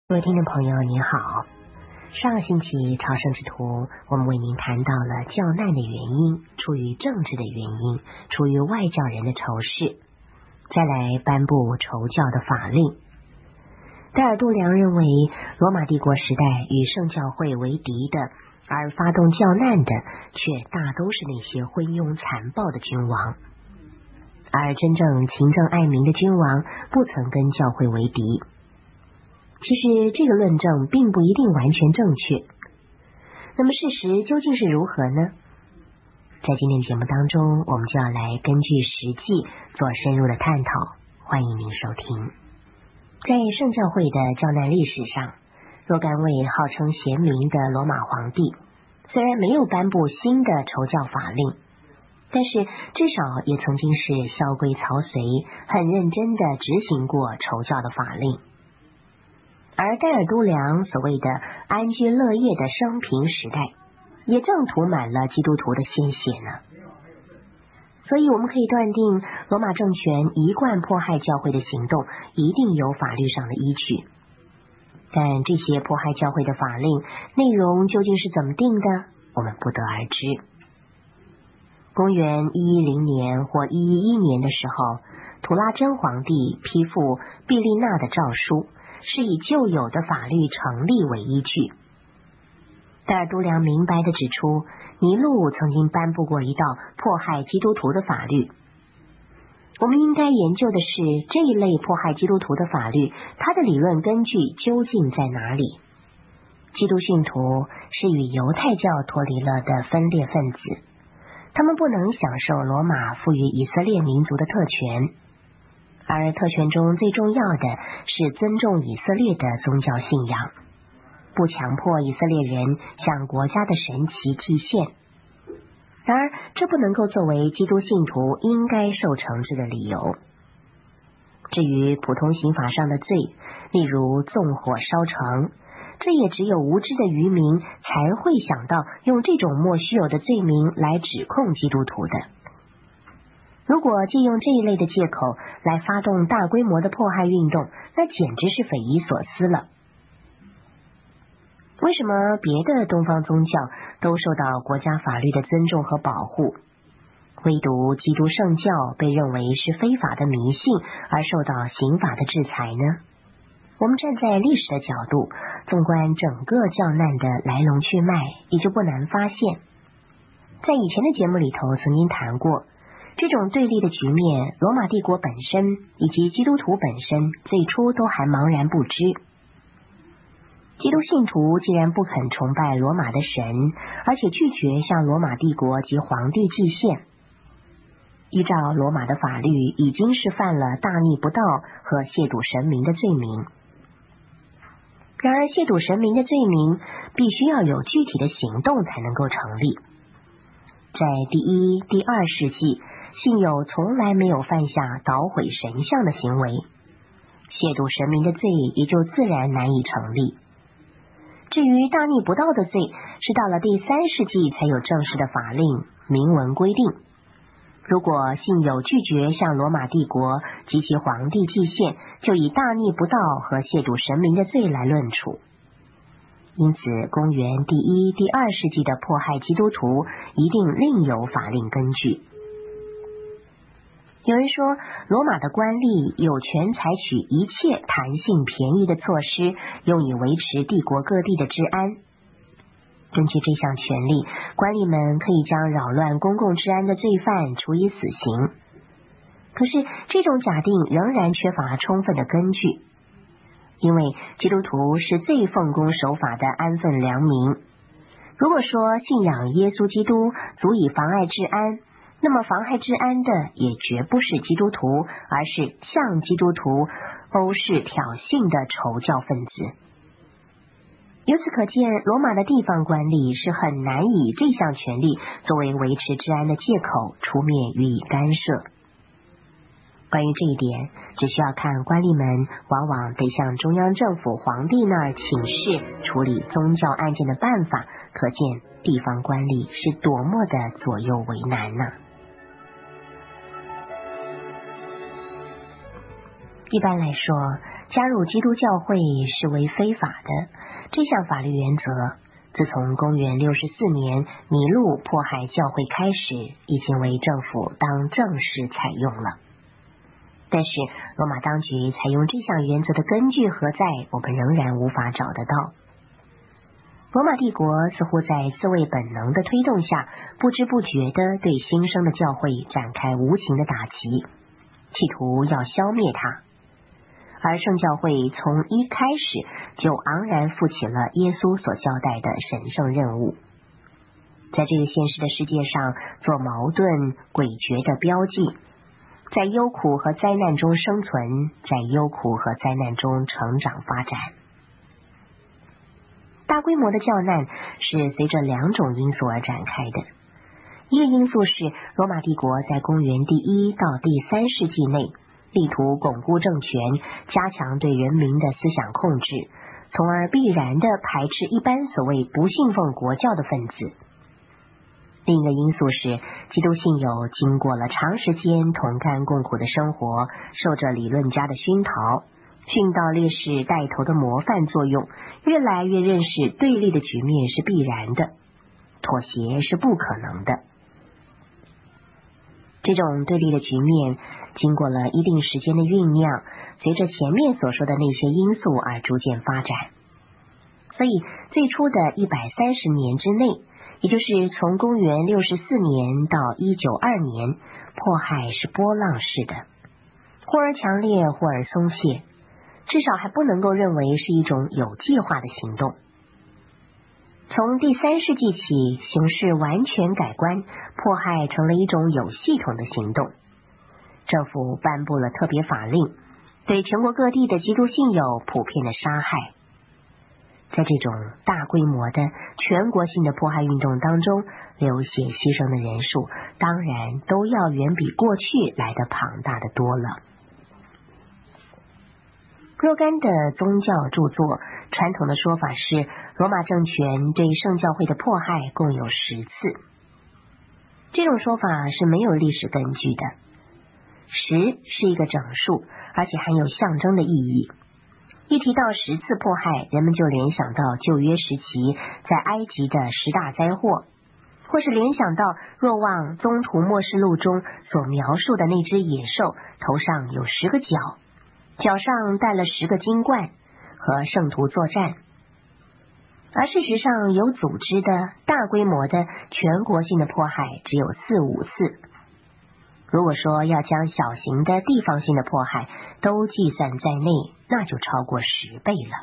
各位听众朋友您好，上个星期朝圣之途我们为您谈到了教难的原因，出于政治的原因，出于外教人的仇视，再来颁布仇教的法令。戴尔度良认为罗马帝国时代与圣教会为敌的，而发动教难的却大都是那些昏庸残暴的君王，而真正勤政爱民的君王不曾跟教会为敌。其实这个论证并不一定完全正确，那么事实究竟是如何呢？在今天节目当中，我们就要来根据实际做深入的探讨，欢迎您收听。在圣教会的教难历史上，若干位号称贤明的罗马皇帝，虽然没有颁布新的仇教法令，但是至少也曾经是萧规曹随，很认真的执行过仇教的法令。而戴尔都良所谓的安居乐业的生平时代，也正涂满了基督徒的鲜血呢。所以我们可以断定，罗马政权一贯迫害教会的行动一定有法律上的依据。但这些迫害教会的法令内容究竟是怎么定的，我们不得而知。公元110年或111年的时候，图拉真皇帝批复毕利纳的诏书，是以旧有的法律成立为依据。戴尔都良明白地指出，尼禄曾经颁布过一道迫害基督徒的法律。我们应该研究的是这一类迫害基督徒的法律，它的理论根据究竟在哪里？基督信徒是与犹太教脱离了的分裂分子，他们不能享受罗马赋予以色列民族的特权，而特权中最重要的是尊重以色列的宗教信仰，不强迫以色列人向国家的神祇祭献。然而这不能够作为基督信徒应该受惩治的理由。至于普通刑法上的罪，例如纵火烧城，这也只有无知的愚民才会想到用这种莫须有的罪名来指控基督徒的。如果借用这一类的借口来发动大规模的迫害运动，那简直是匪夷所思了。为什么别的东方宗教都受到国家法律的尊重和保护，唯独基督圣教被认为是非法的迷信而受到刑法的制裁呢？我们站在历史的角度，纵观整个教难的来龙去脉，也就不难发现，在以前的节目里头曾经谈过，这种对立的局面，罗马帝国本身以及基督徒本身最初都还茫然不知。基督信徒既然不肯崇拜罗马的神，而且拒绝向罗马帝国及皇帝祭献，依照罗马的法律已经是犯了大逆不道和亵渎神明的罪名。然而亵渎神明的罪名必须要有具体的行动才能够成立。在第一、第二世纪，信友从来没有犯下捣毁神像的行为，亵渎神明的罪也就自然难以成立。至于大逆不道的罪，是到了第3世纪才有正式的法令明文规定。如果信友拒绝向罗马帝国及其皇帝祭献，就以大逆不道和亵渎神明的罪来论处。因此公元第一、第二世纪的迫害基督徒一定另有法令根据。有人说，罗马的官吏有权采取一切弹性便宜的措施，用以维持帝国各地的治安。根据这项权利，官吏们可以将扰乱公共治安的罪犯处以死刑。可是这种假定仍然缺乏充分的根据，因为基督徒是最奉公守法的安分良民。如果说信仰耶稣基督足以妨碍治安，那么妨害治安的也绝不是基督徒，而是向基督徒殴视挑衅的仇教分子。由此可见，罗马的地方官吏是很难以这项权利作为维持治安的借口出面予以干涉。关于这一点，只需要看官吏们往往得向中央政府皇帝那儿请示处理宗教案件的办法，可见地方官吏是多么的左右为难呢？ 一般来说，加入基督教会是为非法的。这项法律原则自从公元64年尼禄迫害教会开始，已经为政府当正式采用了。但是罗马当局采用这项原则的根据何在，我们仍然无法找得到。罗马帝国似乎在自卫本能的推动下，不知不觉地对新生的教会展开无情的打击，企图要消灭它。而圣教会从一开始就昂然负起了耶稣所交代的神圣任务，在这个现实的世界上做矛盾诡谲的标记，在忧苦和灾难中生存，在忧苦和灾难中成长发展。大规模的教难是随着两种因素而展开的。一个因素是罗马帝国在公元第1到第3世纪内力图巩固政权，加强对人民的思想控制，从而必然地排斥一般所谓不信奉国教的分子。另一个因素是基督信友经过了长时间同甘共苦的生活，受着理论家的熏陶，殉道烈士带头的模范作用，越来越认识对立的局面是必然的，妥协是不可能的。这种对立的局面经过了一定时间的酝酿，随着前面所说的那些因素而逐渐发展。所以最初的130年之内，也就是从公元64年到192年，迫害是波浪式的，忽而强烈，忽而松懈，至少还不能够认为是一种有计划的行动。从第3世纪起，形势完全改观，迫害成了一种有系统的行动。政府颁布了特别法令，对全国各地的基督信友普遍的杀害。在这种大规模的全国性的迫害运动当中，流血牺牲的人数当然都要远比过去来得庞大的多了。若干的宗教著作传统的说法是，罗马政权对圣教会的迫害共有10次。这种说法是没有历史根据的。10是一个整数，而且含有象征的意义。一提到10次迫害，人们就联想到旧约时期在埃及的10大灾祸，或是联想到若望宗徒默示录中所描述的那只野兽，头上有10个角，脚上带了10个金冠，和圣徒作战。而事实上，有组织的大规模的全国性的迫害只有4-5次。如果说要将小型的地方性的迫害都计算在内，那就超过10倍了。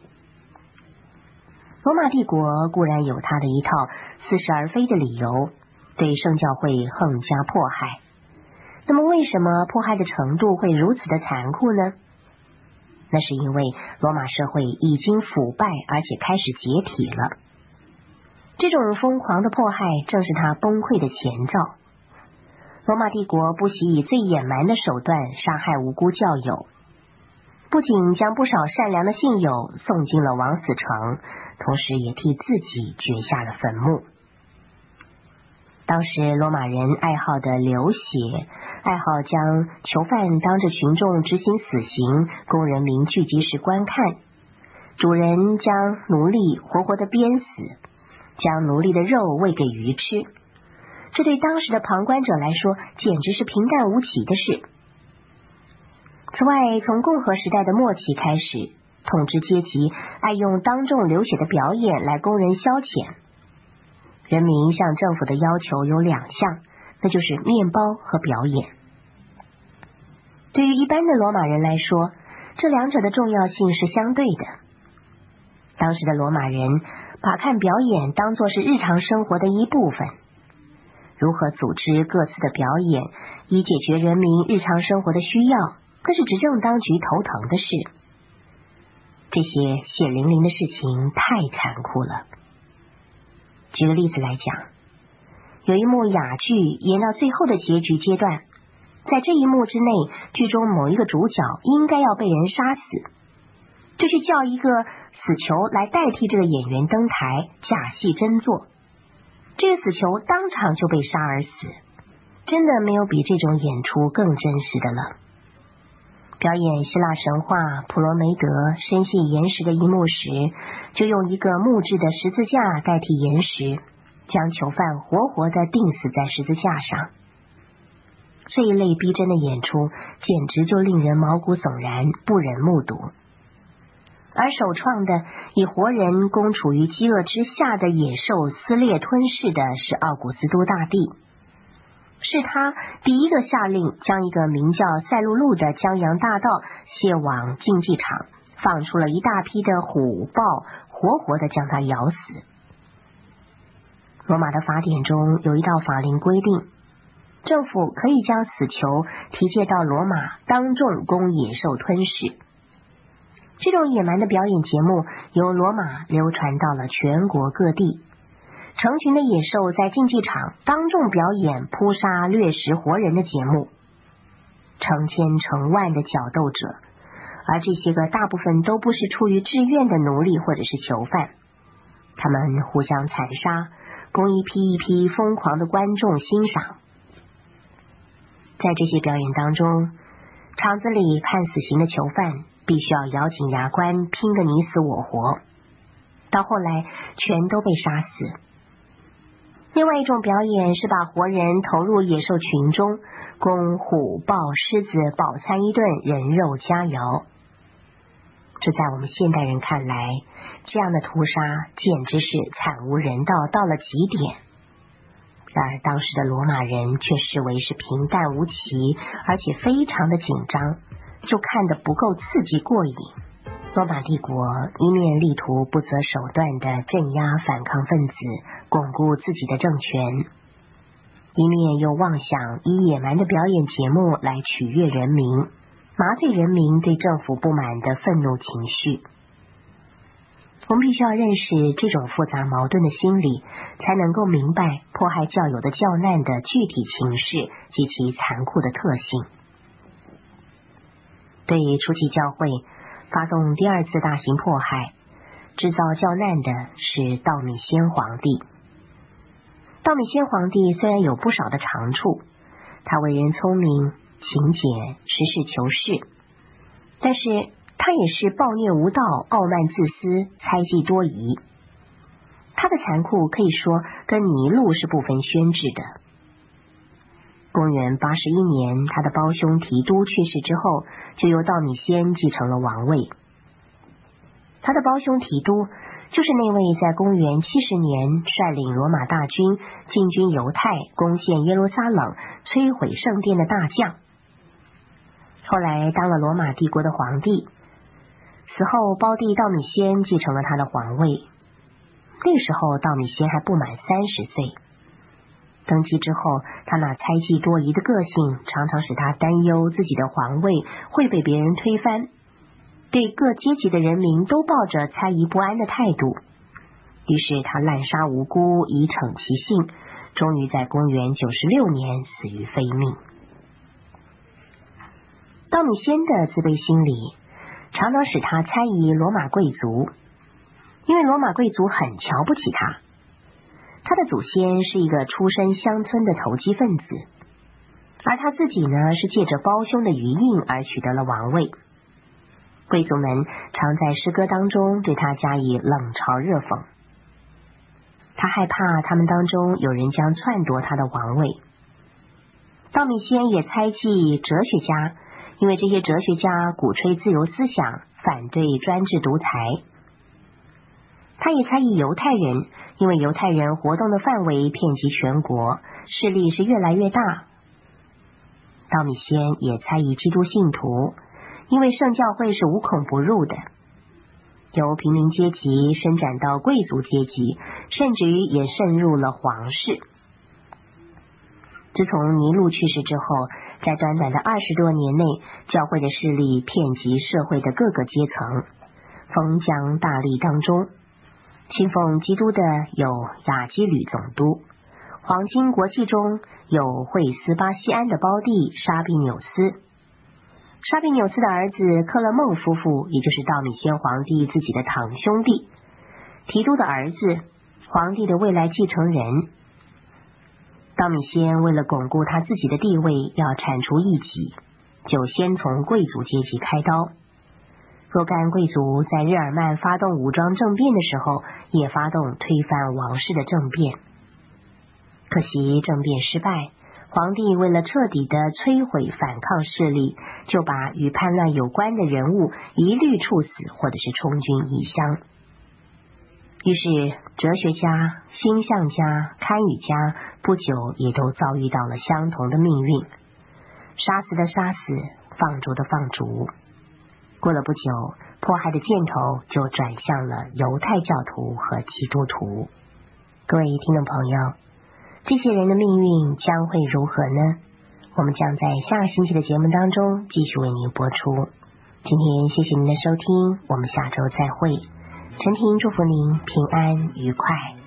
罗马帝国固然有它的一套似是而非的理由，对圣教会横加迫害。那么为什么迫害的程度会如此的残酷呢？那是因为罗马社会已经腐败，而且开始解体了。这种疯狂的迫害正是它崩溃的前兆。罗马帝国不惜以最野蛮的手段杀害无辜教友，不仅将不少善良的信友送进了枉死城，同时也替自己掘下了坟墓。当时罗马人爱好的流血，爱好将囚犯当着群众执行死刑，供人民聚集时观看，主人将奴隶活活的鞭死，将奴隶的肉喂给鱼吃。这对当时的旁观者来说简直是平淡无奇的事。此外，从共和时代的末期开始，统治阶级爱用当众流血的表演来供人消遣。人民向政府的要求有2项，那就是面包和表演。对于一般的罗马人来说，这两者的重要性是相对的。当时的罗马人把看表演当作是日常生活的一部分，如何组织各自的表演，以解决人民日常生活的需要，那是执政当局头疼的事。这些血淋淋的事情太残酷了。举个例子来讲，有一幕哑剧演到最后的结局阶段，在这一幕之内，剧中某一个主角应该要被人杀死，就去叫一个死囚来代替这个演员登台，假戏真做。这个死囚当场就被杀而死，真的没有比这种演出更真实的了。 表演希腊神话普罗梅德深陷岩石的一幕时，就用一个木质的十字架代替岩石，将囚犯活活地钉死在十字架上。这一类逼真的演出简直就令人毛骨悚然，不忍目睹。而首创的以活人供处于饥饿之下的野兽撕裂吞噬的是奥古斯都大帝，是他第一个下令将一个名叫赛璐璐的江洋大盗卸往竞技场，放出了一大批的虎豹，活活的将他咬死。罗马的法典中有一道法令规定，政府可以将死囚提借到罗马，当众供野兽吞噬。这种野蛮的表演节目由罗马流传到了全国各地，成群的野兽在竞技场当众表演扑杀掠食活人的节目，成千成万的角斗者，而这些个大部分都不是出于志愿的奴隶或者是囚犯，他们互相残杀，供一批一批疯狂的观众欣赏。在这些表演当中，场子里判死刑的囚犯必须要咬紧牙关，拼个你死我活，到后来全都被杀死。另外一种表演是把活人投入野兽群中，供虎豹狮子饱餐一顿，人肉佳肴。这在我们现代人看来，这样的屠杀简直是惨无人道到了极点。然而当时的罗马人却视为是平淡无奇，而且非常的紧张，就看得不够刺激过瘾。罗马帝国一面力图不择手段地镇压反抗分子，巩固自己的政权，一面又妄想以野蛮的表演节目来取悦人民，麻醉人民对政府不满的愤怒情绪。我们必须要认识这种复杂矛盾的心理，才能够明白迫害教友的教难的具体情势及其残酷的特性。对于初期教会发动第二次大型迫害，制造教难的是道米先皇帝。道米先皇帝虽然有不少的长处，他为人聪明、勤俭、实事求是，但是他也是暴虐无道、傲慢自私、猜忌多疑。他的残酷可以说跟尼禄是不分轩轾的。公元81年，他的胞兄提督去世之后，就由道米先继承了王位。他的胞兄提督就是那位在公元70年率领罗马大军进军犹太、攻陷耶路撒冷、摧毁圣殿的大将，后来当了罗马帝国的皇帝。死后胞弟道米先继承了他的皇位。那个时候道米先还不满30岁。登基之后，他那猜忌多疑的个性常常使他担忧自己的皇位会被别人推翻，对各阶级的人民都抱着猜疑不安的态度。于是他滥杀无辜，以惩其性，终于在公元96年死于非命。道米先的自卑心理常常使他猜疑罗马贵族，因为罗马贵族很瞧不起他。他的祖先是一个出身乡村的投机分子，而他自己呢，是借着胞兄的余荫而取得了王位。贵族们常在诗歌当中对他加以冷嘲热讽，他害怕他们当中有人将篡夺他的王位。道米先也猜忌哲学家，因为这些哲学家鼓吹自由思想，反对专制独裁。他也猜疑犹太人，因为犹太人活动的范围遍及全国，势力是越来越大。道米先也猜疑基督信徒，因为圣教会是无孔不入的，由平民阶级伸展到贵族阶级，甚至于也渗入了皇室。自从尼禄去世之后，在短短的20多年内，教会的势力遍及社会的各个阶层，封疆大吏当中，信奉基督的有亚基吕总督，黄金国戚中有惠斯巴西安的胞弟沙庇纽斯。沙庇纽斯的儿子克勒孟夫妇，也就是道米先皇帝自己的堂兄弟，提督的儿子，皇帝的未来继承人。道米先为了巩固他自己的地位，要铲除异己， 就先从贵族阶级开刀。若干贵族在日耳曼发动武装政变的时候，也发动推翻王室的政变。可惜政变失败，皇帝为了彻底的摧毁反抗势力，就把与叛乱有关的人物一律处死，或者是充军异乡。于是哲学家、星象家、堪舆家不久也都遭遇到了相同的命运，杀死的杀死，放逐的放逐。过了不久，迫害的箭头就转向了犹太教徒和基督徒。各位听众朋友，这些人的命运将会如何呢？我们将在下个星期的节目当中继续为您播出。今天谢谢您的收听，我们下周再会。陈婷祝福您平安愉快。